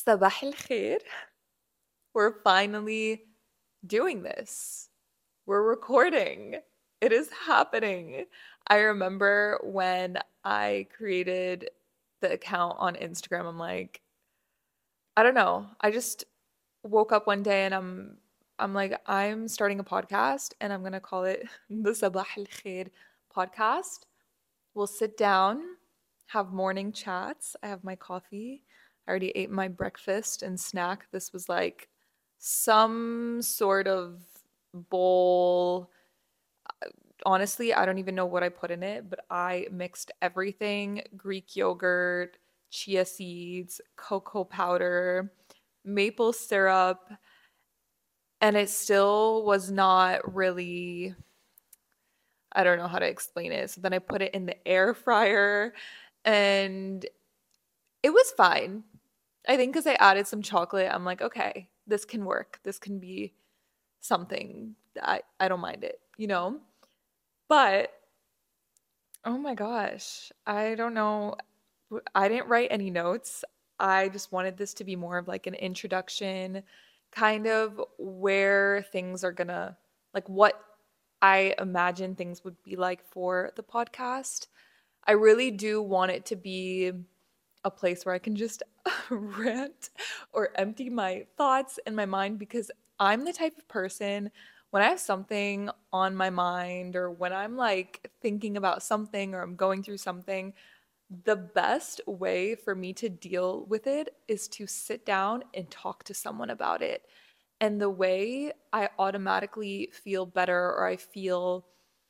Sabah al khair. We're finally doing this. We're recording. It is happening. I remember when I created the account on Instagram, I'm like, I don't know. I just woke up one day and I'm like, I'm starting a podcast and I'm gonna call it the Sabah al Khair podcast. We'll sit down, have morning chats. I have my coffee. I already ate my breakfast and snack. This was like some sort of bowl. Honestly, I don't even know what I put in it, but I mixed everything: Greek yogurt, chia seeds, cocoa powder, maple syrup, and it still was not really, I don't know how to explain it. So then I put it in the air fryer and it was fine. I think because I added some chocolate, I'm like, okay, this can work. This can be something. I don't mind it, you know? But oh my gosh, I don't know. I didn't write any notes. I just wanted this to be more of like an introduction, kind of where things are gonna, like what I imagine things would be like for the podcast. I really do want it to be a place where I can just rant or empty my thoughts in my mind because I'm the type of person when I have something on my mind or when I'm like thinking about something or I'm going through something, the best way for me to deal with it is to sit down and talk to someone about it. And the way I automatically feel better or I feel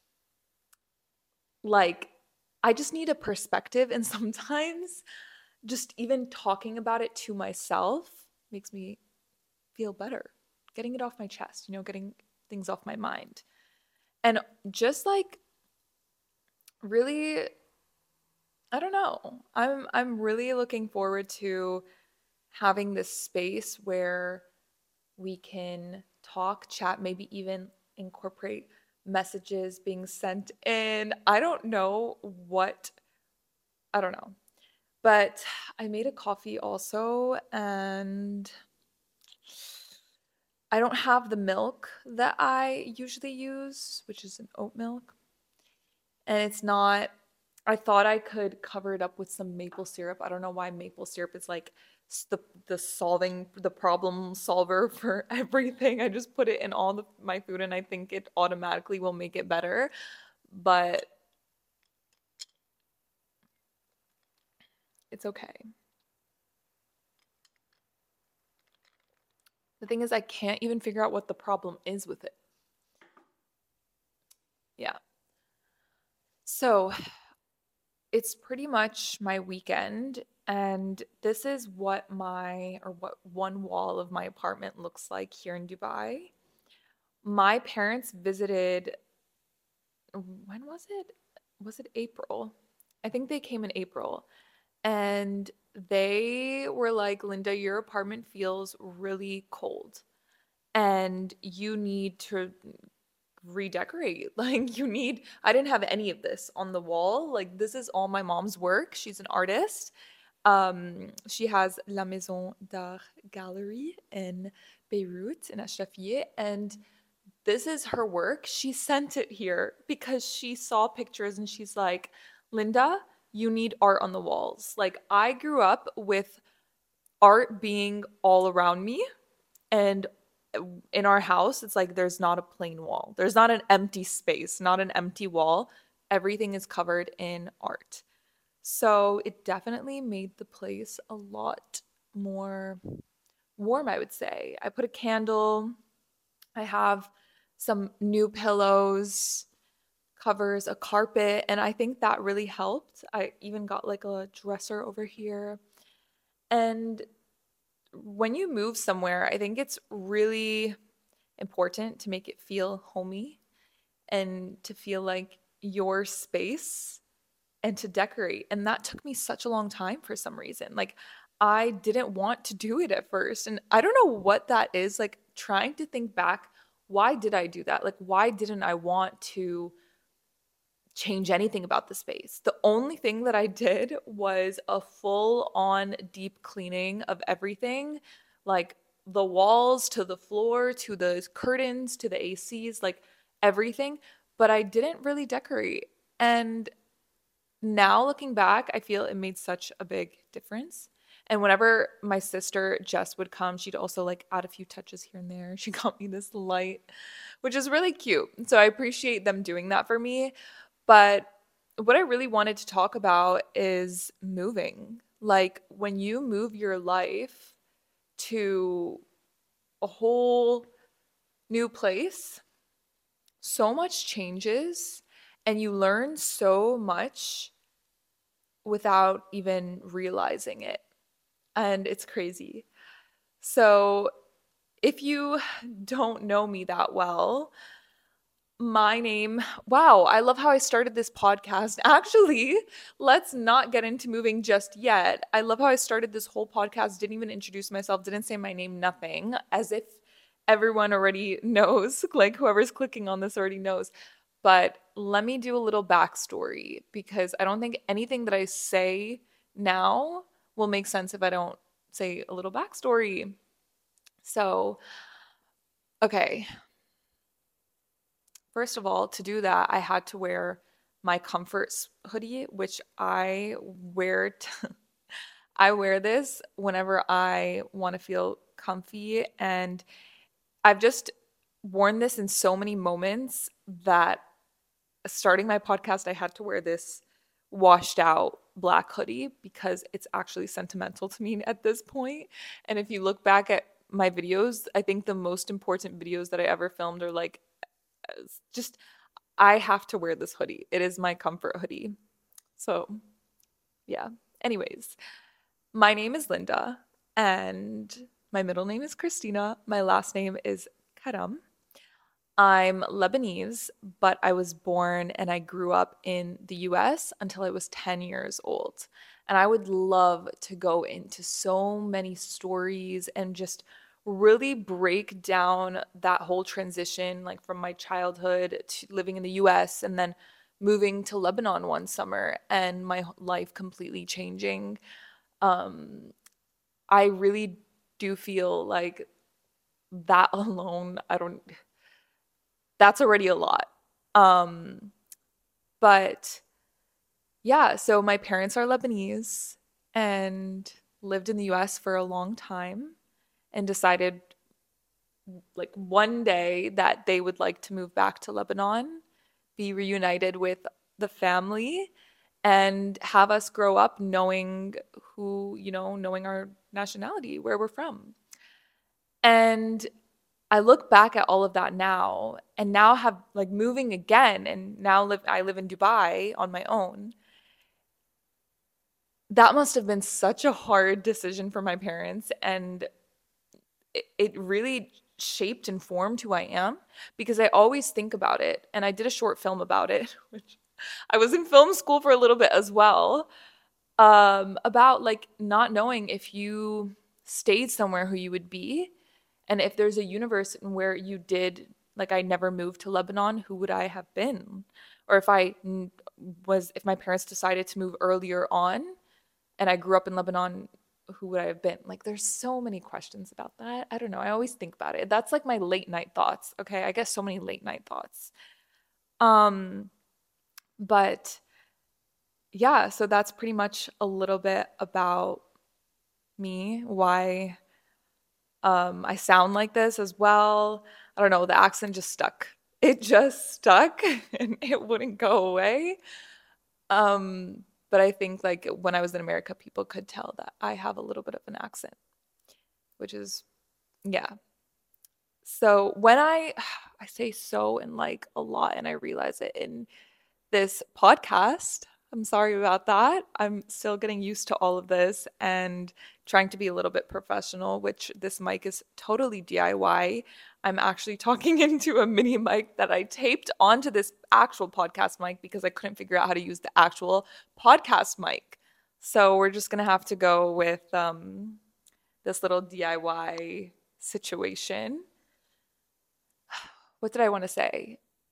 like I just need a perspective, and sometimes just even talking about it to myself makes me feel better. Getting it off my chest, getting things off my mind. And just like really, I don't know. I'm really looking forward to having this space where we can talk, chat, maybe even incorporate messages being sent in. I don't know. But I made a coffee also, and I don't have the milk that I usually use, which is an oat milk. And it's not, I thought I could cover it up with some maple syrup. I don't know why maple syrup is like the problem solver for everything. I just put it in all my food and I think it automatically will make it better. But it's okay. The thing is, I can't even figure out what the problem is with it. Yeah. So it's pretty much my weekend, and this is what one wall of my apartment looks like here in Dubai. My parents visited, when was it? Was it April? I think they came in April, and they were like, Linda, your apartment feels really cold, and you need to redecorate. I didn't have any of this on the wall. Like, this is all my mom's work. She's an artist. She has La Maison d'Art Gallery in Beirut, in Ashrafie, and this is her work. She sent it here because she saw pictures and she's like, Linda, you need art on the walls. Like, I grew up with art being all around me, and in our house, it's like there's not a plain wall. There's not an empty space, not an empty wall. Everything is covered in art. So it definitely made the place a lot more warm, I would say. I put a candle. I have some new pillows, covers, a carpet, and I think that really helped. I even got like a dresser over here. And when you move somewhere, I think it's really important to make it feel homey and to feel like your space and to decorate. And that took me such a long time for some reason. Like, I didn't want to do it at first. And I don't know what that is. Like, trying to think back, why did I do that? Like, why didn't I want to change anything about the space. The only thing that I did was a full on deep cleaning of everything, like the walls to the floor to the curtains to the ACs, like everything. But I didn't really decorate. And now looking back, I feel it made such a big difference. And whenever my sister Jess would come, she'd also like add a few touches here and there. She got me this light, which is really cute. So I appreciate them doing that for me. But what I really wanted to talk about is moving. Like when you move your life to a whole new place, so much changes and you learn so much without even realizing it. And it's crazy. So, if you don't know me that well, my name, wow, I love how I started this podcast. Actually, let's not get into moving just yet. I love how I started this whole podcast, didn't even introduce myself, didn't say my name, nothing, as if everyone already knows, like whoever's clicking on this already knows. But let me do a little backstory because I don't think anything that I say now will make sense if I don't say a little backstory. So, okay, first of all, to do that, I had to wear my hoodie, which I wear this whenever I want to feel comfy, and I've just worn this in so many moments that starting my podcast, I had to wear this washed out black hoodie because it's actually sentimental to me at this point. And if you look back at my videos, I think the most important videos that I ever filmed are like just I have to wear this hoodie. It is my comfort hoodie. So, yeah. Anyways, my name is Linda and my middle name is Christina. My last name is Karam. I'm Lebanese, but I was born and I grew up in the US until I was 10 years old. And I would love to go into so many stories and just really break down that whole transition, like from my childhood to living in the US and then moving to Lebanon one summer and my life completely changing. Um, I really do feel like that alone, that's already a lot. Um, but yeah, so my parents are Lebanese and lived in the US for a long time and decided like one day that they would like to move back to Lebanon, be reunited with the family and have us grow up knowing knowing our nationality, where we're from. And I look back at all of that now and now have like moving again and now I live in Dubai on my own. That must have been such a hard decision for my parents and it really shaped and formed who I am because I always think about it and I did a short film about it which I was in film school for a little bit as well about like not knowing if you stayed somewhere who you would be and if there's a universe in where you did, like I never moved to Lebanon, who would I have been? Or if my parents decided to move earlier on and I grew up in Lebanon, who would I have been? Like there's so many questions about that. I don't know. I always think about it. That's like my late night thoughts. Okay. I guess so many late night thoughts. Um, but yeah, so that's pretty much a little bit about me, why I sound like this as well. I don't know, the accent just stuck. It just stuck and it wouldn't go away. But I think like when I was in America, people could tell that I have a little bit of an accent, which is yeah. So when I say so and like a lot and I realize it in this podcast. I'm sorry about that. I'm still getting used to all of this and trying to be a little bit professional, which this mic is totally DIY. I'm actually talking into a mini mic that I taped onto this actual podcast mic because I couldn't figure out how to use the actual podcast mic. So we're just going to have to go with this little DIY situation. What did I want to say?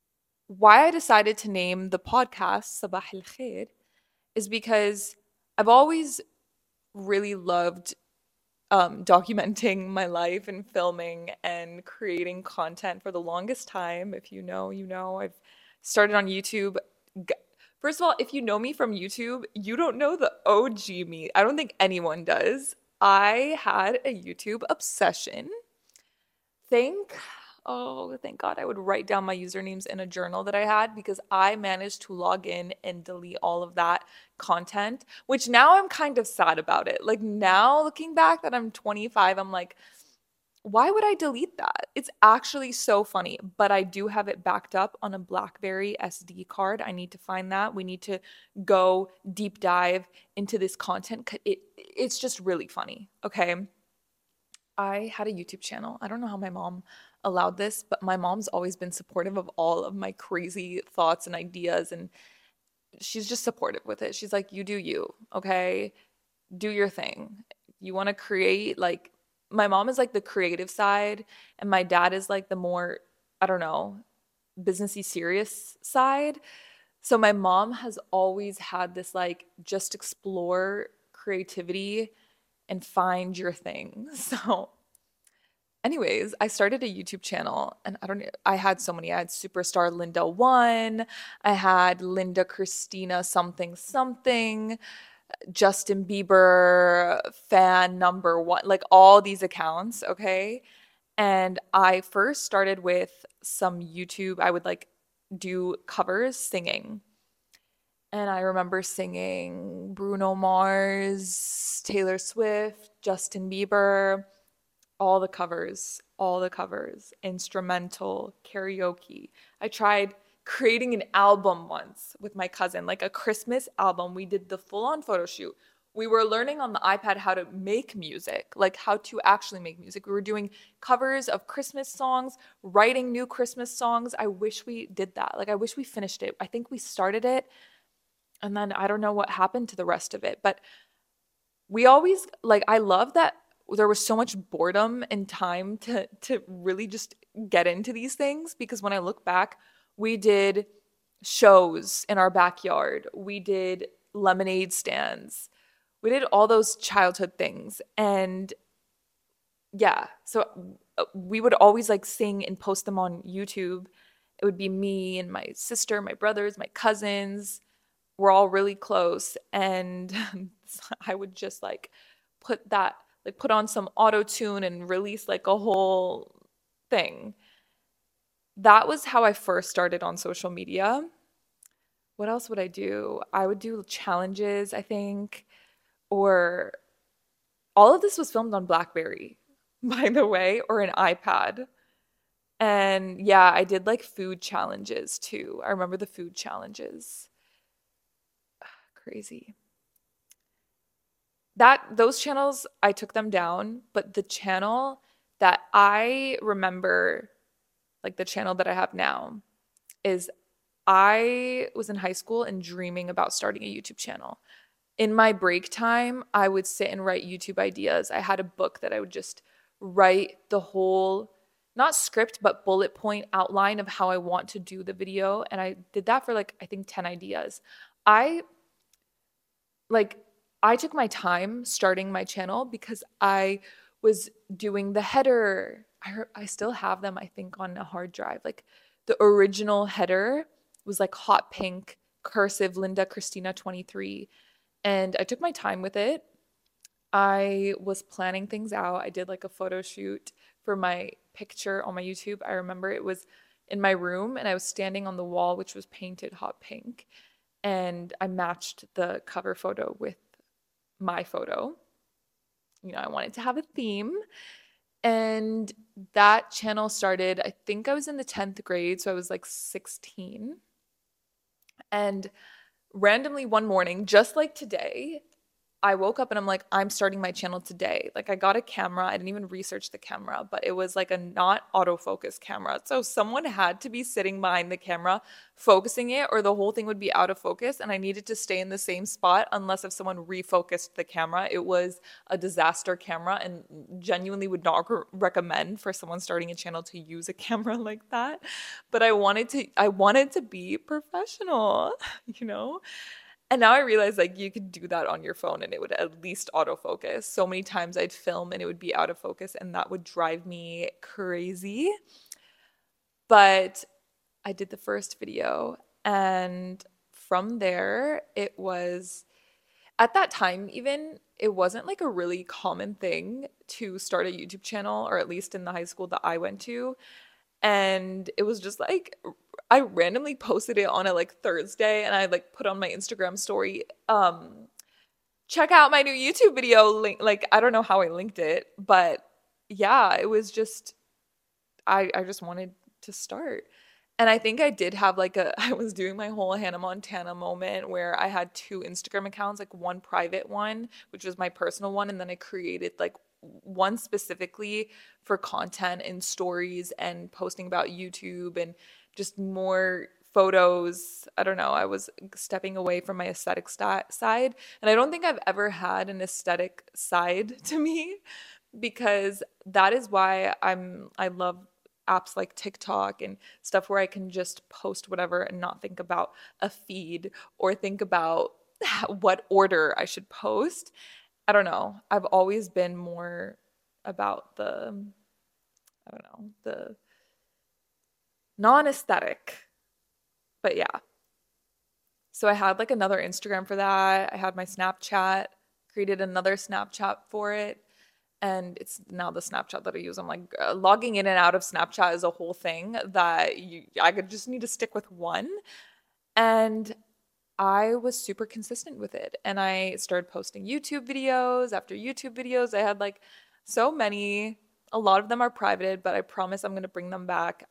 why I decided to name the podcast Sabah al Khair is because I've always really loved documenting my life and filming and creating content for the longest time. If you know, you know. I've started on YouTube. G- First of all, if you know me from YouTube, you don't know the OG me. I don't think anyone does. I had a YouTube obsession. Thank thank God I would write down my usernames in a journal that I had because I managed to log in and delete all of that content, which now I'm kind of sad about it. Like now looking back that I'm 25, I'm like, why would I delete that? It's actually so funny, but I do have it backed up on a BlackBerry SD card. I need to find that. We need to go deep dive into this content. It's just really funny. Okay. I had a YouTube channel. I don't know how my mom allowed this, but my mom's always been supportive of all of my crazy thoughts and ideas, and she's just supportive with it. She's like, "You do you, okay? Do your thing. You want to create like my mom is like the creative side, and my dad is like the more, I don't know, businessy serious side. So my mom has always had this like just explore creativity and find your thing. So anyways, I started a YouTube channel and I don't know, I had so many. I had Superstar Linda 1, I had Linda Christina something something, Justin Bieber fan number 1, like all these accounts, okay? And I first started with some YouTube, I would like do covers singing. And I remember singing Bruno Mars, Taylor Swift, Justin Bieber, all the covers, instrumental, karaoke. I tried creating an album once with my cousin, like a Christmas album. We did the full on photo shoot. We were learning on the iPad how to make music, like how to actually make music. We were doing covers of Christmas songs, writing new Christmas songs. I wish we did that. Like, I wish we finished it. I think we started it and then I don't know what happened to the rest of it. But we always like I love that there was so much boredom and time to really just get into these things because when I look back, we did shows in our backyard. We did lemonade stands. We did all those childhood things. And yeah, so we would always like sing and post them on YouTube. It would be me and my sister, my brothers, my cousins. We're all really close and I would just like put that like put on some auto tune and release like a whole thing. That was how I first started on social media. What else would I do? I would do challenges, I think, or all of this was filmed on BlackBerry, by the way, or an iPad. And yeah, I did like food challenges too. I remember the food challenges. Crazy. That those channels I took them down, but the channel that I remember, like the channel that I have now, is I was in high school and dreaming about starting a YouTube channel. In my break time, I would sit and write YouTube ideas. I had a book that I would just write the whole, not script, but bullet point outline of how I want to do the video. And I did that for like, I think 10 ideas. I like I took my time starting my channel because I was doing the header. I still have them, I think, on a hard drive. Like the original header was like hot pink, cursive Linda Christina 23. And I took my time with it. I was planning things out. I did like a photo shoot for my picture on my YouTube. I remember it was in my room and I was standing on the wall, which was painted hot pink. And I matched the cover photo with my photo. You know, I wanted to have a theme. And that channel started, I think I was in the 10th grade, so I was like 16. And randomly one morning, just like today, I woke up and I'm like, I'm starting my channel today. Like I got a camera. I didn't even research the camera, but it was like a not autofocus camera. So someone had to be sitting behind the camera focusing it or the whole thing would be out of focus and I needed to stay in the same spot unless if someone refocused the camera. It was a disaster camera and genuinely would not recommend for someone starting a channel to use a camera like that. But I wanted to be professional, you know? And now I realize like you could do that on your phone and it would at least autofocus. So many times I'd film and it would be out of focus and that would drive me crazy. But I did the first video and from there it was at that time even it wasn't like a really common thing to start a YouTube channel or at least in the high school that I went to and it was just like I randomly posted it on a like Thursday and I like put on my Instagram story check out my new YouTube video link. Like I don't know how I linked it, but yeah, it was just I just wanted to start. And I think I did have like a I was doing my whole Hannah Montana moment where I had two Instagram accounts, like one private one, which was my personal one, and then I created like one specifically for content and stories and posting about YouTube and just more photos. I don't know. I was stepping away from my aesthetic side, and I don't think I've ever had an aesthetic side to me because that is why I love apps like TikTok and stuff where I can just post whatever and not think about a feed or think about what order I should post. I don't know. I've always been more about I don't know, the non-aesthetic. But yeah. So I had like another Instagram for that. I had my Snapchat, created another Snapchat for it. And it's now the Snapchat that I use. I'm like logging in and out of Snapchat is a whole thing that I could just need to stick with one. And I was super consistent with it. And I started posting YouTube videos after YouTube videos. I had like so many. A lot of them are privated, but I promise I'm going to bring them back.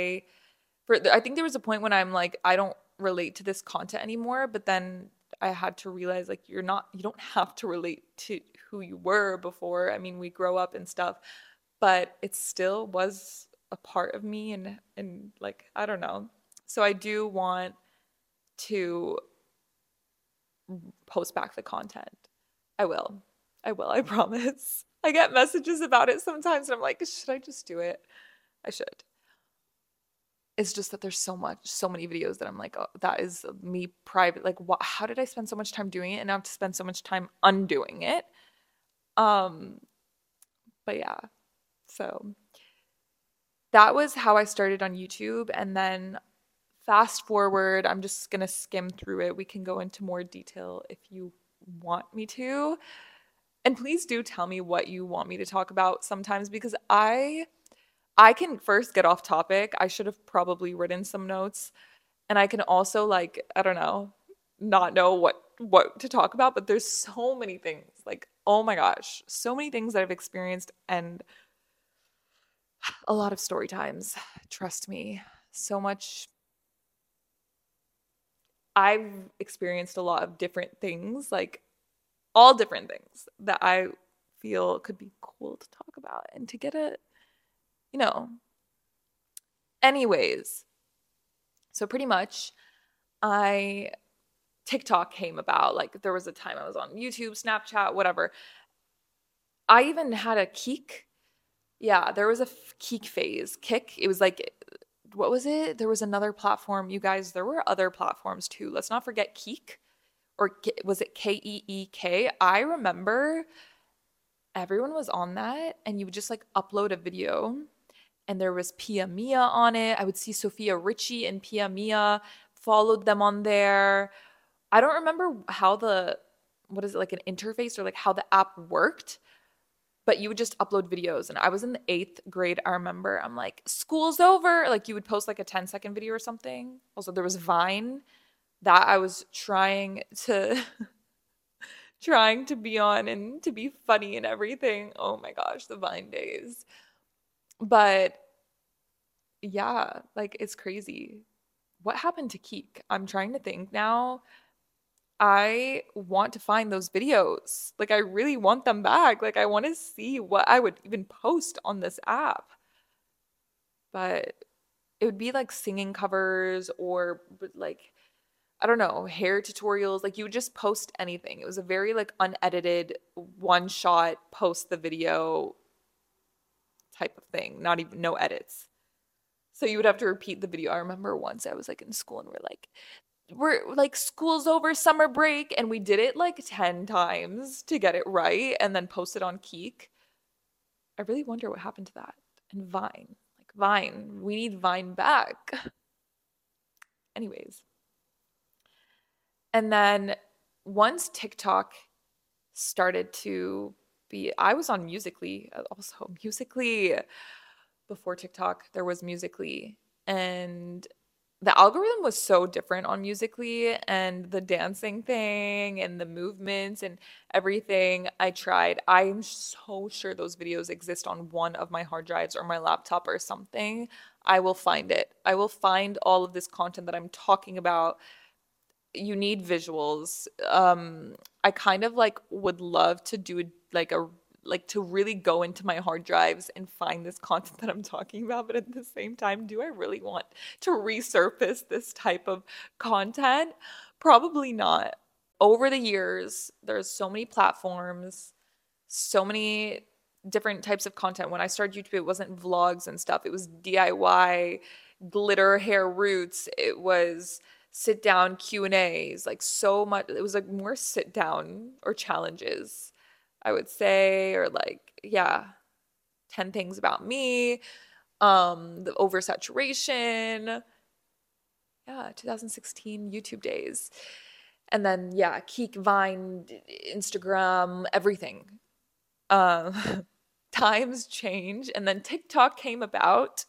I think there was a point when I'm like I don't relate to this content anymore, but then I had to realize like you don't have to relate to who you were before. I mean, we grow up and stuff, but it still was a part of me and like I don't know. So I do want to post back the content. I will. I will, I promise. I get messages about it sometimes and I'm like, should I just do it? I should. It's just that there's so many videos that I'm like, oh, that is me private. Like, what? How did I spend so much time doing it and now I have to spend so much time undoing it? Um, but yeah, so that was how I started on YouTube. And then fast forward, I'm just gonna skim through it. We can go into more detail if you want me to. And please do tell me what you want me to talk about sometimes because I can first get off topic. I should have probably written some notes. And I can also like, I don't know, not know what to talk about, but there's so many things. Like, oh my gosh, so many things that I've experienced and a lot of story times. Trust me. So much I've experienced a lot of different things, like all different things that I feel could be cool to talk about and to get a, you know, anyways. So pretty much I TikTok came about. Like there was a time I was on YouTube, Snapchat, whatever. I even had a Keek. Yeah, there was a Keek phase. Kick, it was like what was it? There was another platform. You guys, there were other platforms too. Let's not forget Keek or was it Keek? I remember everyone was on that and you would just like upload a video and there was Pia Mia on it. I would see Sophia Richie and Pia Mia followed them on there. I don't remember how what is it, like an interface or like how the app worked, but you would just upload videos. And I was in the eighth grade. I remember I'm like, school's over. Like you would post like a 10-second video or something. Also, there was Vine that I was trying to trying to be on and to be funny and everything. Oh my gosh, the Vine days. But yeah, like it's crazy. What happened to Keek? I'm trying to think now. I want to find those videos. Like, I really want them back. Like, I want to see what I would even post on this app. But it would be like singing covers or like, I don't know, hair tutorials. Like, you would just post anything. It was a very like unedited, one shot, post the video type of thing, not even no edits. So you would have to repeat the video. I remember once I was like in school and we're like school's over, summer break, and we did it like 10 times to get it right and then post it on Keek. I really wonder what happened to that. And Vine. Like Vine. We need Vine back. Anyways. And then once TikTok started to be, I was on Musically, also Musically. Before TikTok, there was Musically, and the algorithm was so different on Musically, and the dancing thing and the movements and everything I tried. I'm so sure those videos exist on one of my hard drives or my laptop or something. I will find it. I will find all of this content that I'm talking about. You need visuals. I kind of like would love to do like a like to really go into my hard drives and find this content that I'm talking about, but at the same time, do I really want to resurface this type of content? Probably not. Over the years, there's so many platforms, so many different types of content. When I started YouTube, it wasn't vlogs and stuff. It was DIY, glitter hair roots. It was sit down Q&As, like so much. It was like more sit down or challenges, I would say, or like, yeah, 10 things about me, the oversaturation. Yeah, 2016 YouTube days. And then yeah, Keek, Vine, Instagram, everything. Um, times change, and then TikTok came about.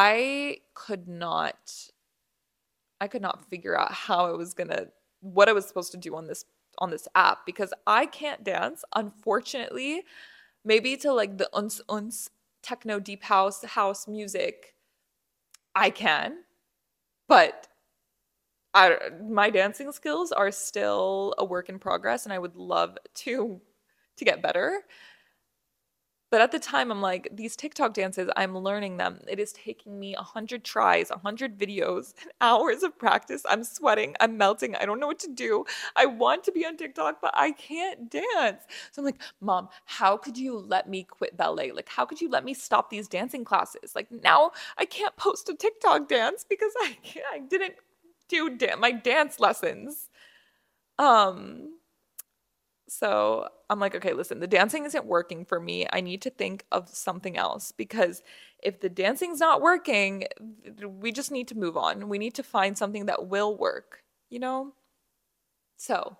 I could not figure out how I was gonna what I was supposed to do on this app because I can't dance, unfortunately. Maybe to like the uns uns techno deep house music, I can, but my dancing skills are still a work in progress, and I would love to get better. But at the time, I'm like, these TikTok dances, I'm learning them. It is taking me 100 tries, 100 videos, and hours of practice. I'm sweating, I'm melting. I don't know what to do. I want to be on TikTok, but I can't dance. So I'm like, Mom, how could you let me quit ballet? Like, how could you let me stop these dancing classes? Like, now I can't post a TikTok dance because I didn't do my dance lessons. Um, so I'm like, okay, listen, the dancing isn't working for me. I need to think of something else because if the dancing's not working, we just need to move on. We need to find something that will work, you know? So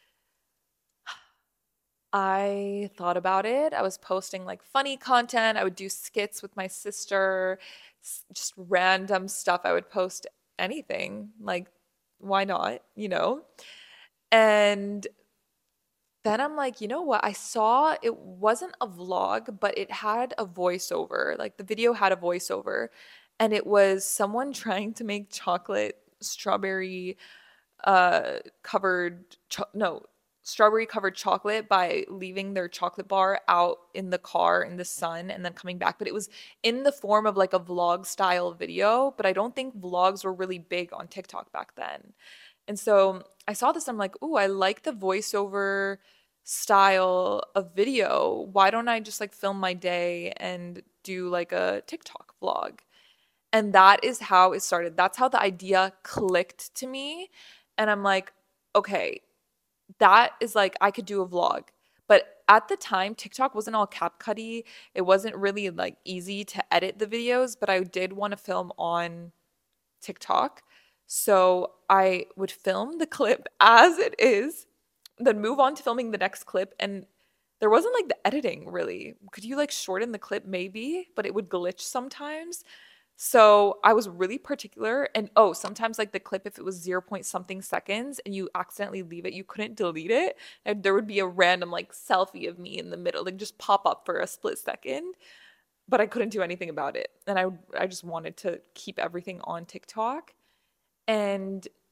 I thought about it. I was posting like funny content. I would do skits with my sister, just random stuff. I would post anything. Like, why not, you know? And then I'm like, you know what? I saw it wasn't a vlog, but it had a voiceover. Like the video had a voiceover, and it was someone trying to make chocolate strawberry covered no, strawberry covered chocolate by leaving their chocolate bar out in the car in the sun and then coming back. But it was in the form of like a vlog style video, but I don't think vlogs were really big on TikTok back then. And so I saw this, I'm like, "Ooh, I like the voiceover style of video. Why don't I just like film my day and do like a TikTok vlog?" And that is how it started. That's how the idea clicked to me. And I'm like, okay, that is like I could do a vlog. But at the time, TikTok wasn't all CapCutty. It wasn't really like easy to edit the videos, but I did want to film on TikTok. So I would film the clip as it is, then move on to filming the next clip. And there wasn't like the editing really. Could you like shorten the clip? Maybe, but it would glitch sometimes. So I was really particular. And oh, sometimes like the clip, if it was 0 point something seconds and you accidentally leave it, you couldn't delete it. And there would be a random like selfie of me in the middle, like just pop up for a split second. But I couldn't do anything about it. And I just wanted to keep everything on TikTok. And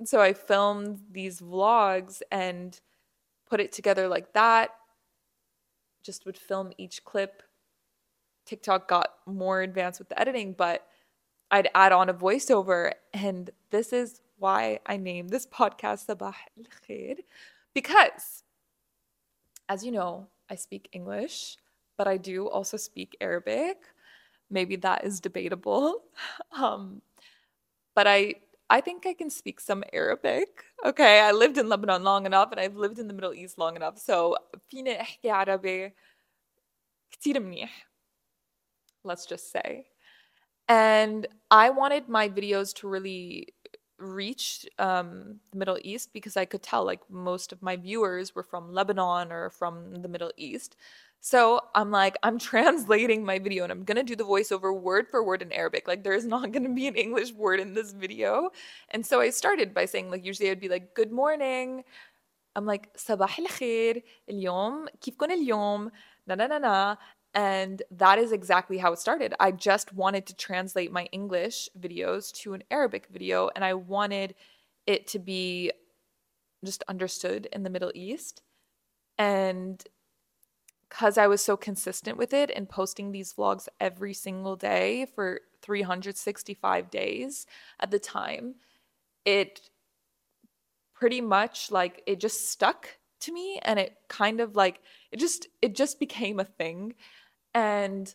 So I filmed these vlogs and put it together like that. Just would film each clip. TikTok got more advanced with the editing, but I'd add on a voiceover. And this is why I named this podcast Sabah al Khair, because, as you know, I speak English, but I do also speak Arabic. Maybe that is debatable. Um, but I think I can speak some Arabic. Okay, I lived in Lebanon long enough and I've lived in the Middle East long enough. So فيني احكي عربي كتير منيح, let's just say. And I wanted my videos to really reach the Middle East because I could tell like most of my viewers were from Lebanon or from the Middle East. So I'm like, I'm translating my video and I'm gonna do the voiceover word for word in Arabic. Like, there's not gonna be an English word in this video. And so I started by saying, like, usually I'd be like, good morning. I'm like, صباح الخير, اليوم, كيفكن اليوم, na na na na. And that is exactly how it started. I just wanted to translate my English videos to an Arabic video, and I wanted it to be just understood in the Middle East. And because I was so consistent with it and posting these vlogs every single day for 365 days at the time, it pretty much like it just stuck to me, and it kind of like it just became a thing. And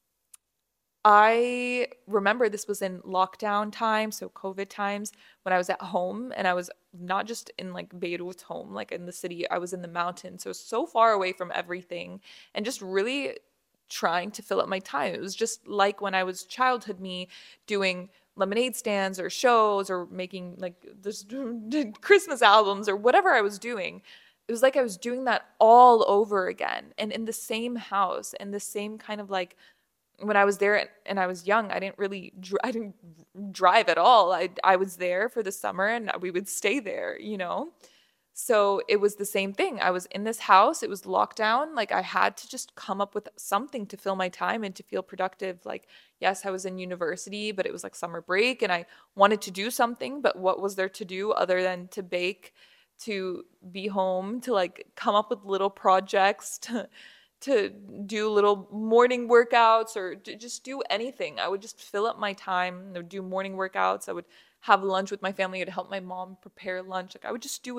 I remember this was in lockdown time, so COVID times, when I was at home and I was not just in like Beirut home, like in the city, I was in the mountains, so far away from everything and just really trying to fill up my time. It was just like when I was childhood me doing lemonade stands or shows or making like this Christmas albums or whatever I was doing. It was like I was doing that all over again and in the same house and the same kind of like when I was there and I was young, I didn't drive at all. I was there for the summer and we would stay there, you know? So it was the same thing. I was in this house, it was lockdown. Like I had to just come up with something to fill my time and to feel productive. Like, yes, I was in university, but it was like summer break and I wanted to do something, but what was there to do other than to bake, to be home, to like come up with little projects, to do little morning workouts or to just do anything. I would just fill up my time. I would do morning workouts. I would have lunch with my family. I'd help my mom prepare lunch. Like I would just do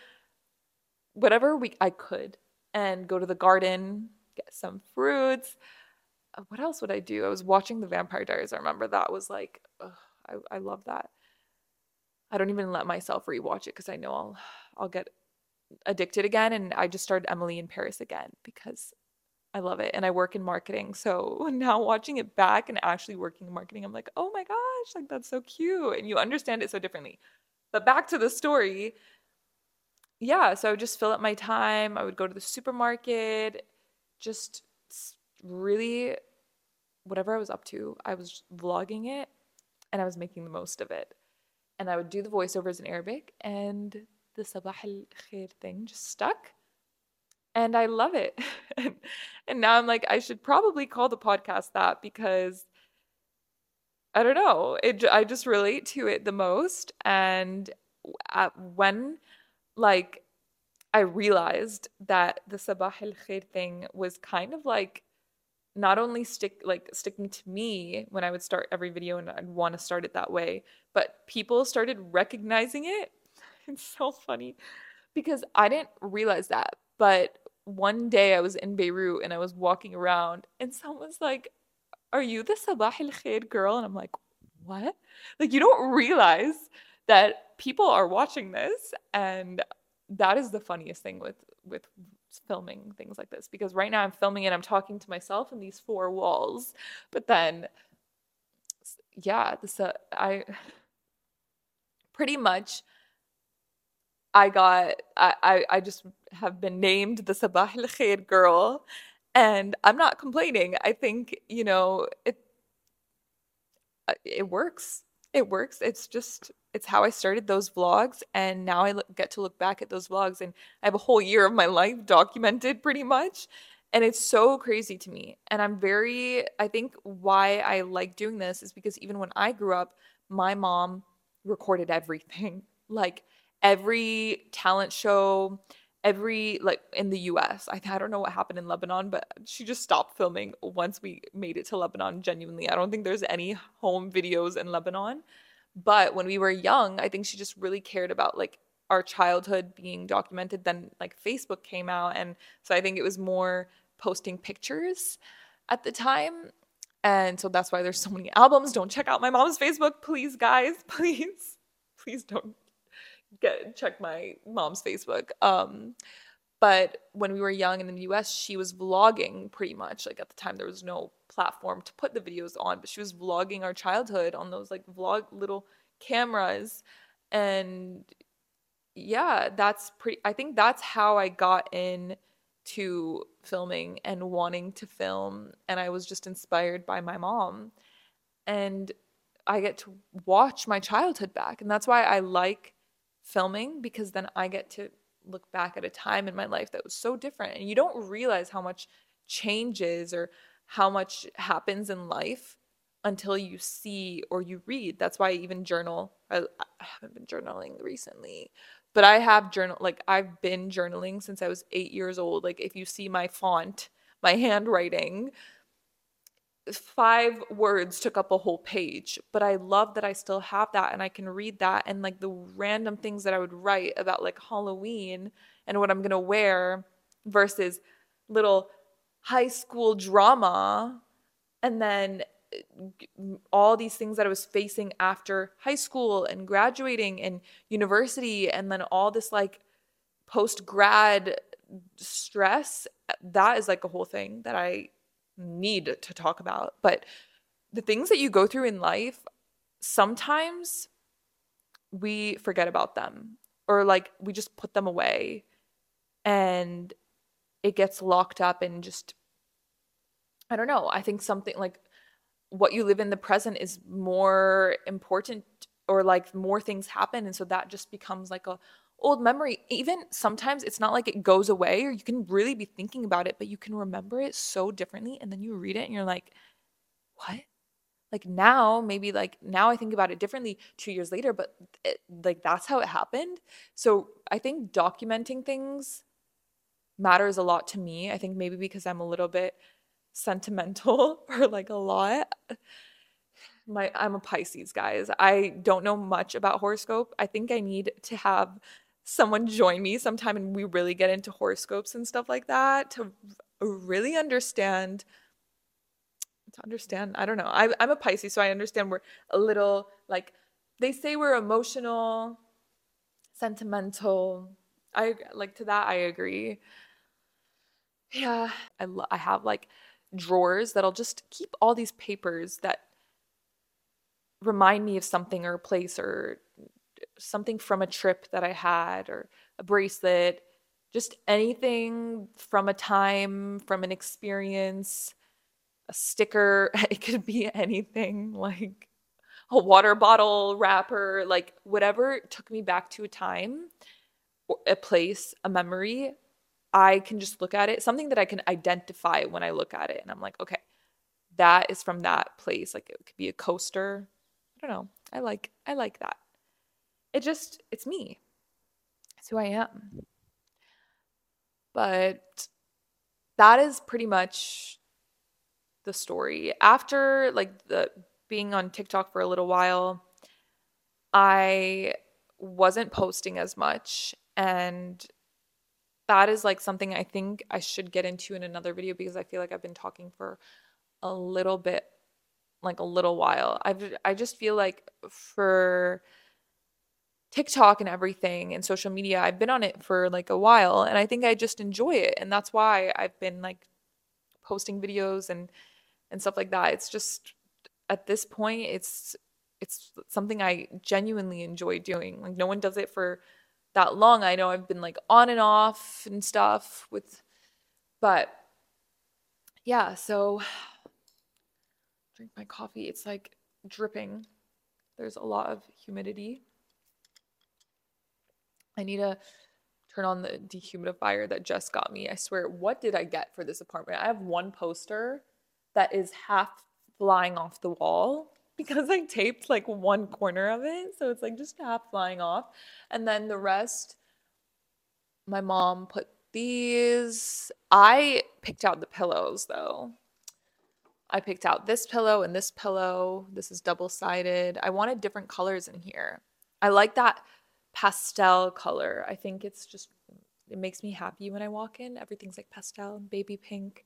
whatever I could and go to the garden, get some fruits. What else would I do? I was watching The Vampire Diaries. I remember that was like, ugh, I love that. I don't even let myself rewatch it because I know I'll get addicted again. And I just started Emily in Paris again because I love it. And I work in marketing. So now watching it back and actually working in marketing, I'm like, oh my gosh, like that's so cute. And you understand it so differently. But back to the story. Yeah. So I would just fill up my time. I would go to the supermarket, just really whatever I was up to, I was vlogging it and I was making the most of it. And I would do the voiceovers in Arabic and the Sabah al Khair thing just stuck and I love it. And now I'm like, I should probably call the podcast that because I don't know, I just relate to it the most. And when like I realized that the Sabah al Khair thing was kind of like not only sticking to me when I would start every video and I'd want to start it that way, but people started recognizing it. It's so funny because I didn't realize that. But one day I was in Beirut and I was walking around and someone's like, are you the Sabah al Khair girl? And I'm like, what? Like, you don't realize that people are watching this. And that is the funniest thing with filming things like this because right now I'm filming and I'm talking to myself in these four walls. But then, yeah, I pretty much I just have been named the Sabah al Khair girl and I'm not complaining. I think, it works. It works. It's how I started those vlogs and now get to look back at those vlogs and I have a whole year of my life documented pretty much. And it's so crazy to me. And I think why I like doing this is because even when I grew up, my mom recorded everything. Like every talent show, every like in the US. I don't know what happened in Lebanon, but she just stopped filming once we made it to Lebanon, genuinely. I don't think there's any home videos in Lebanon. But when we were young, I think she just really cared about like our childhood being documented. Then like Facebook came out, and so I think it was more posting pictures at the time. And so that's why there's so many albums. Don't check out my mom's Facebook, please, guys. Please. Please don't check my mom's Facebook. But when we were young and in the US, she was vlogging pretty much. Like at the time, there was no platform to put the videos on, but she was vlogging our childhood on those like vlog little cameras. And yeah, that's pretty, I think that's how I got in to filming and wanting to film. And I was just inspired by my mom. And I get to watch my childhood back. And that's why I like filming, because then I get to look back at a time in my life that was so different. And you don't realize how much changes or how much happens in life until you see or you read. That's why I even journal. I haven't been journaling recently, but I have journal, like I've been journaling since I was 8 years old. Like if you see my font, my handwriting, 5 words took up a whole page, but I love that I still have that and I can read that, and like the random things that I would write about like Halloween and what I'm gonna wear versus little high school drama, and then all these things that I was facing after high school and graduating and university, and then all this like post grad stress. That is like a whole thing that I need to talk about. But the things that you go through in life, sometimes we forget about them, or like we just put them away, and it gets locked up and just, I don't know. I think something like what you live in the present is more important, or like more things happen, and so that just becomes like a old memory. Even sometimes it's not like it goes away, or you can really be thinking about it, but you can remember it so differently, and then you read it and you're like, what? Like now, maybe like now I think about it differently 2 years later, but like that's how it happened. So I think documenting things matters a lot to me. I think maybe because I'm a little bit sentimental or like a lot. I'm a Pisces, guys. I don't know much about horoscope. I think I need to have someone join me sometime and we really get into horoscopes and stuff like that to really understand. I don't know. I'm a Pisces, so I understand we're a little like, they say we're emotional, sentimental. I like, to that I agree. Yeah, I have like drawers that I'll just keep all these papers that remind me of something or a place or something from a trip that I had, or a bracelet, just anything from a time, from an experience, a sticker. It could be anything, like a water bottle wrapper, like whatever took me back to a time, or a place, a memory. I can just look at it, something that I can identify when I look at it. And I'm like, okay, that is from that place. Like it could be a coaster. I don't know. I like that. It's me. It's who I am. But that is pretty much the story. After like the being on TikTok for a little while, I wasn't posting as much, and that is like something I think I should get into in another video, because I feel like I've been talking for a little bit, like a little while. I just feel like for TikTok and everything and social media, I've been on it for like a while, and I think I just enjoy it, and that's why I've been like posting videos and stuff like that. It's just at this point it's something I genuinely enjoy doing. Like no one does it for that long. I know I've been like on and off and stuff with, but yeah, so drink my coffee. It's like dripping. There's a lot of humidity. I need to turn on the dehumidifier that Jess got me. I swear, what did I get for this apartment? I have one poster that is half flying off the wall. because I taped like one corner of it, so it's like just half flying off. And then the rest, my mom put these. I picked out the pillows though. I picked out this pillow and this pillow. This is double-sided. I wanted different colors in here. I like that pastel color. I think it's just, it makes me happy when I walk in. Everything's like pastel and baby pink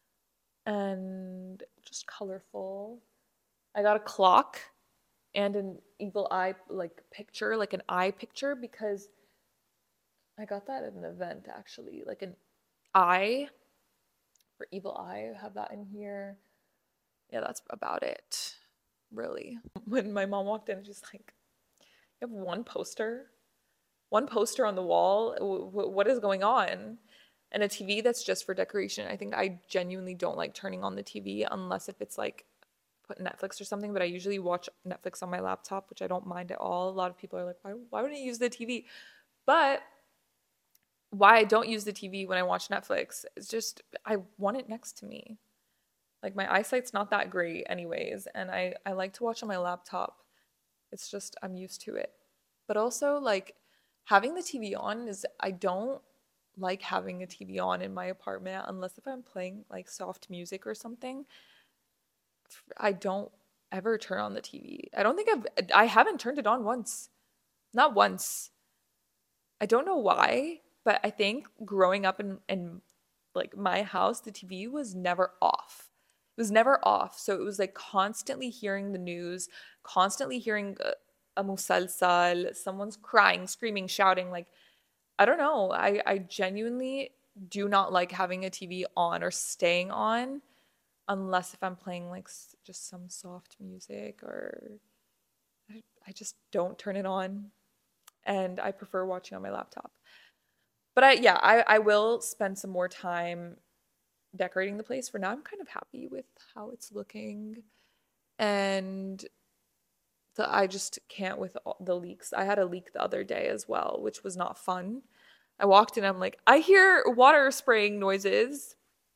and just colorful. I got a clock and an evil eye like picture, like an eye picture, because I got that at an event actually, like an eye for evil eye. I have that in here. Yeah, that's about it, really. When my mom walked in, she's like, "You have one poster on the wall. What is going on?" And a TV that's just for decoration. I think I genuinely don't like turning on the TV unless if it's like put Netflix or something, but I usually watch Netflix on my laptop, which I don't mind at all. A lot of people are like, why wouldn't you use the TV? But why I don't use the TV when I watch Netflix is just I want it next to me. Like my eyesight's not that great anyways, and I like to watch on my laptop. It's just I'm used to it. But also like having the TV on is I don't like having a TV on in my apartment unless if I'm playing like soft music or something. I don't ever turn on the TV. I haven't turned it on once. Not once. I don't know why, but I think growing up in like my house, the TV was never off. It was never off. So it was like constantly hearing the news, constantly hearing a musalsal, someone's crying, screaming, shouting. Like, I don't know. I genuinely do not like having a TV on or staying on unless if I'm playing like just some soft music or I just don't turn it on and I prefer watching on my laptop. But I will spend some more time decorating the place. For now, I'm kind of happy with how it's looking. And I just can't with all the leaks. I had a leak the other day as well, which was not fun. I walked in, I'm like, I hear water spraying noises.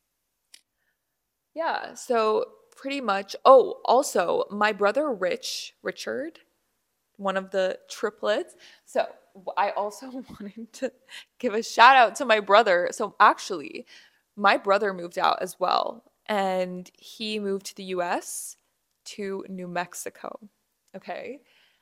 Yeah, so pretty much. Oh, also, my brother Richard, one of the triplets. So I also wanted to give a shout out to my brother. So actually, my brother moved out as well, and he moved to the US to New Mexico. Okay.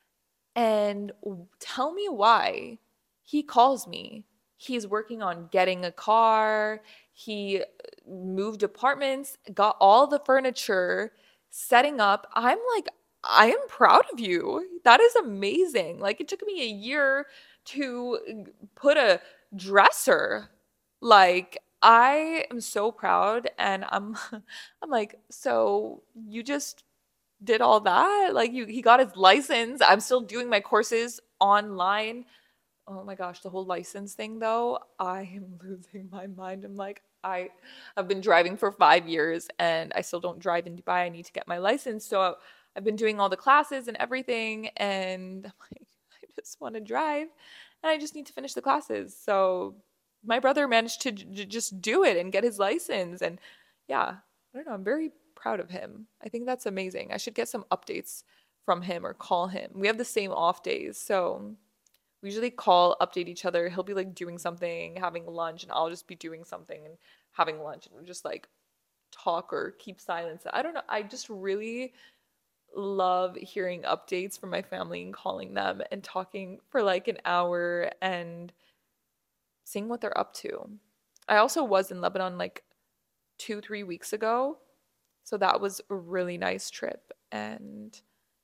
And tell me why he calls me. He's working on getting a car. He moved apartments, got all the furniture, setting up. I'm like, I am proud of you. That is amazing. Like, it took me a year to put a dresser. Like, I am so proud and I'm I'm like, so you just did all that? Like you he got his license. I'm still doing my courses online. Oh my gosh, the whole license thing though, I am losing my mind. I'm like, I've been driving for 5 years and I still don't drive in Dubai. I need to get my license. So I've been doing all the classes and everything, and I'm like, I just want to drive and I just need to finish the classes. So my brother managed to just do it and get his license. And yeah, I don't know, I'm very proud of him. I think that's amazing. I should get some updates from him or call him. We have the same off days. So we usually call, update each other. He'll be like doing something, having lunch, and I'll just be doing something and having lunch, and we'll just like talk or keep silence. I don't know. I just really love hearing updates from my family and calling them and talking for like an hour and seeing what they're up to. I also was in Lebanon like 2, 3 weeks ago. So that was a really nice trip and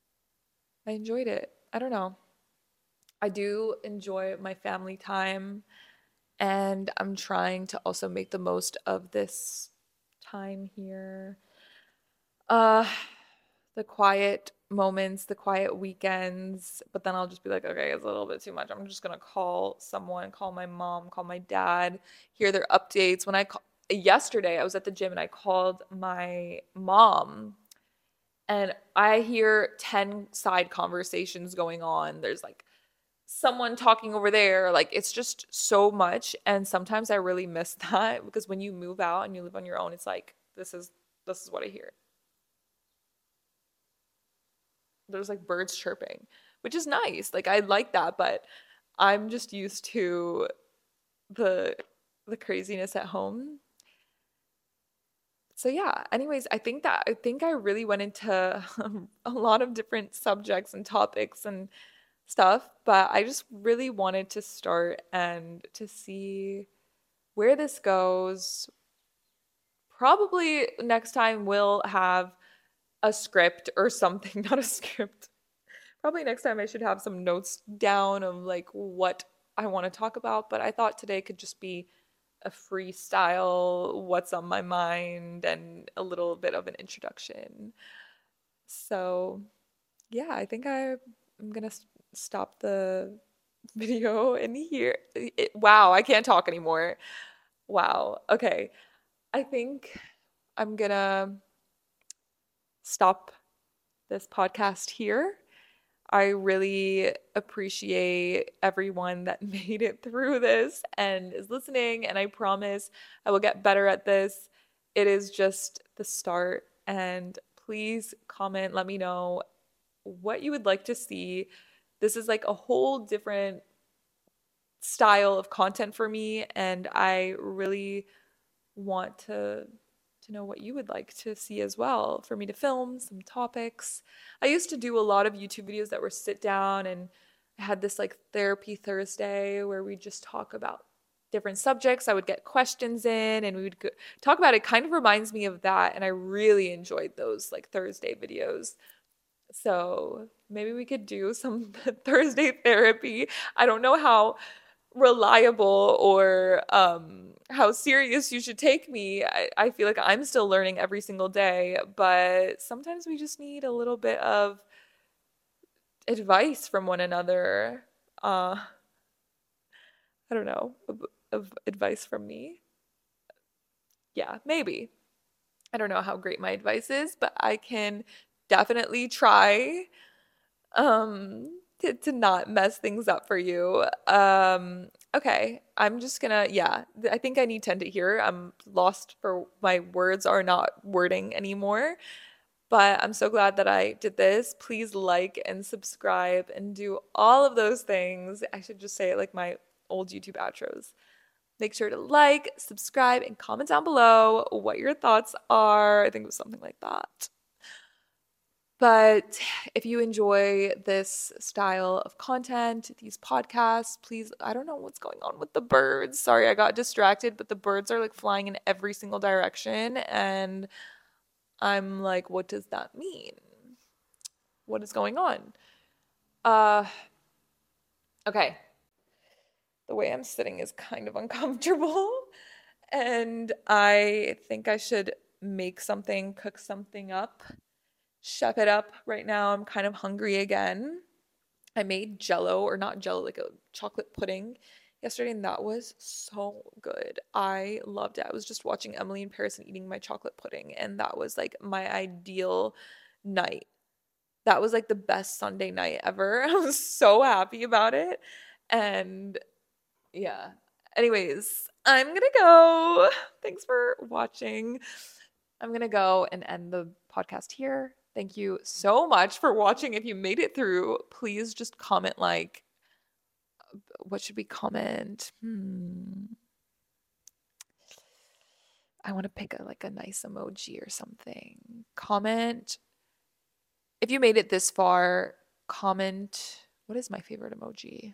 I enjoyed it. I don't know. I do enjoy my family time, and I'm trying to also make the most of this time here. Uh, the quiet moments, the quiet weekends, but then I'll just be like, okay, it's a little bit too much. I'm just gonna call someone, call my mom, call my dad, hear their updates. Yesterday, I was at the gym and I called my mom and I hear 10 side conversations going on. There's like someone talking over there. Like it's just so much. And sometimes I really miss that because when you move out and you live on your own, it's like this is what I hear. there's like birds chirping, which is nice. Like I like that, but I'm just used to the the craziness at home. So yeah, anyways, I think I really went into a lot of different subjects and topics and stuff, but I just really wanted to start and to see where this goes. Probably next time we'll have a script or something, not a script. Probably next time I should have some notes down of like what I want to talk about, but I thought today could just be a freestyle, what's on my mind, and a little bit of an introduction. So, yeah, I think I'm gonna stop the video in here. Wow, I can't talk anymore. Wow. Okay. I think I'm gonna stop this podcast here. I really appreciate everyone that made it through this and is listening, and I promise I will get better at this. It is just the start, and please comment, let me know what you would like to see. This is like a whole different style of content for me, and I really want to know what you would like to see as well for me to film some topics. I used to do a lot of YouTube videos that were sit down, and I had this like therapy Thursday where we just talk about different subjects. I would get questions in and we would talk about it. Kind of reminds me of that, and I really enjoyed those like Thursday videos. So maybe we could do some Thursday therapy. I don't know how reliable or how serious you should take me. I feel like I'm still learning every single day, but sometimes we just need a little bit of advice from one another. I don't know, of advice from me. Yeah, maybe. I don't know how great my advice is, but I can definitely try to not mess things up for you. Okay, I'm just gonna, yeah, I think I need to end it here. I'm lost for my words are not wording anymore, but I'm so glad that I did this. Please like and subscribe and do all of those things. I should just say it like my old YouTube outros. Make sure to like, subscribe, and comment down below what your thoughts are. I think it was something like that. But if you enjoy this style of content, these podcasts, please, I don't know what's going on with the birds. Sorry, I got distracted, but the birds are like flying in every single direction. And I'm like, what does that mean? What is going on? Uh, okay. The way I'm sitting is kind of uncomfortable. And I think I should make something, cook something up, chef it up right now. I'm kind of hungry again. I made jello, or not jello, like a chocolate pudding yesterday, and that was so good. I loved it. I was just watching Emily in Paris and eating my chocolate pudding, and that was like my ideal night. That was like the best Sunday night ever. I was so happy about it. And yeah. Anyways, I'm gonna go. Thanks for watching. I'm gonna go and end the podcast here. Thank you so much for watching. If you made it through, please just comment like, what should we comment? I want to pick a like a nice emoji or something. Comment if you made it this far. Comment what is my favorite emoji?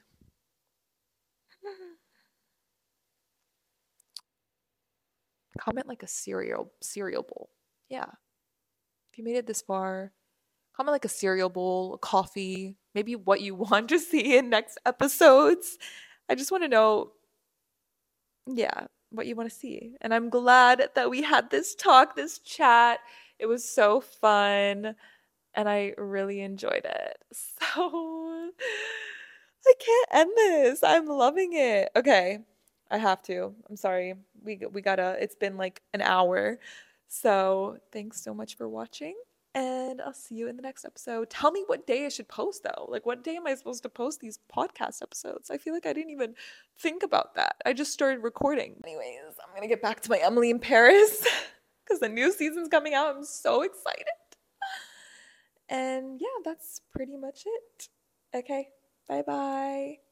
Comment like a cereal bowl. Yeah. If you made it this far, comment like a cereal bowl, a coffee, maybe what you want to see in next episodes. I just want to know, yeah, what you want to see. And I'm glad that we had this talk, this chat. It was so fun and I really enjoyed it. So I can't end this. I'm loving it. Okay. I have to. I'm sorry. We gotta, it's been like an hour. So thanks so much for watching, and I'll see you in the next episode. Tell me what day I should post though. Like what day am I supposed to post these podcast episodes? I feel like I didn't even think about that. I just started recording. Anyways, I'm gonna get back to my Emily in Paris because the new season's coming out. I'm so excited. And yeah, that's pretty much it. Okay, bye bye.